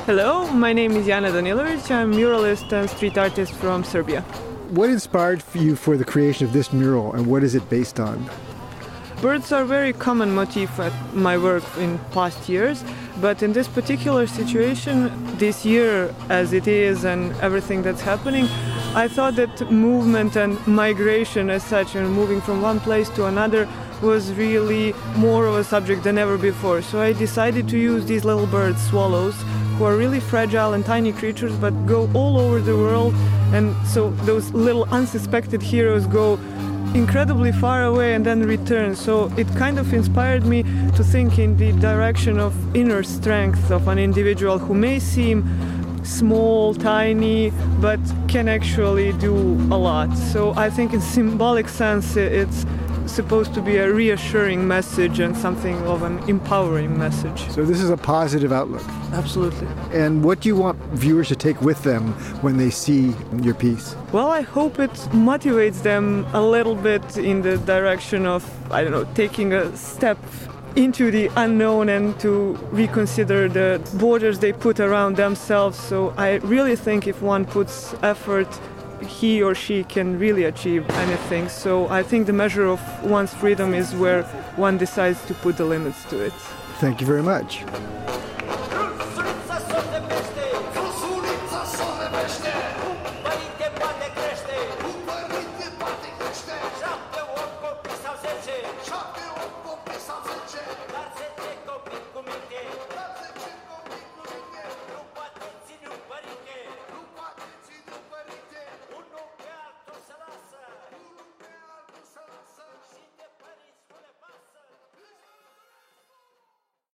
Hello, my name is Jana Danilovic. I'm a muralist and street artist from Serbia. What inspired you for the creation of this mural, and what is it based on? Birds are a very common motif at my work in past years, but in this particular situation, this year as it is and everything that's happening, I thought that movement and migration as such, and moving from one place to another, was really more of a subject than ever before. So I decided to use these little birds, swallows, who are really fragile and tiny creatures but go all over the world, and so those little unsuspected heroes go incredibly far away and then return. So it kind of inspired me to think in the direction of inner strength of an individual who may seem small, tiny, but can actually do a lot. So I think in symbolic sense it's supposed to be a reassuring message and something of an empowering message. So this is a positive outlook. Absolutely. And what do you want viewers to take with them when they see your piece? Well, I hope it motivates them a little bit in the direction of, taking a step into the unknown and to reconsider the borders they put around themselves. So I really think if one puts effort, he or she can really achieve anything. So I think the measure of one's freedom is where one decides to put the limits to it. Thank you very much.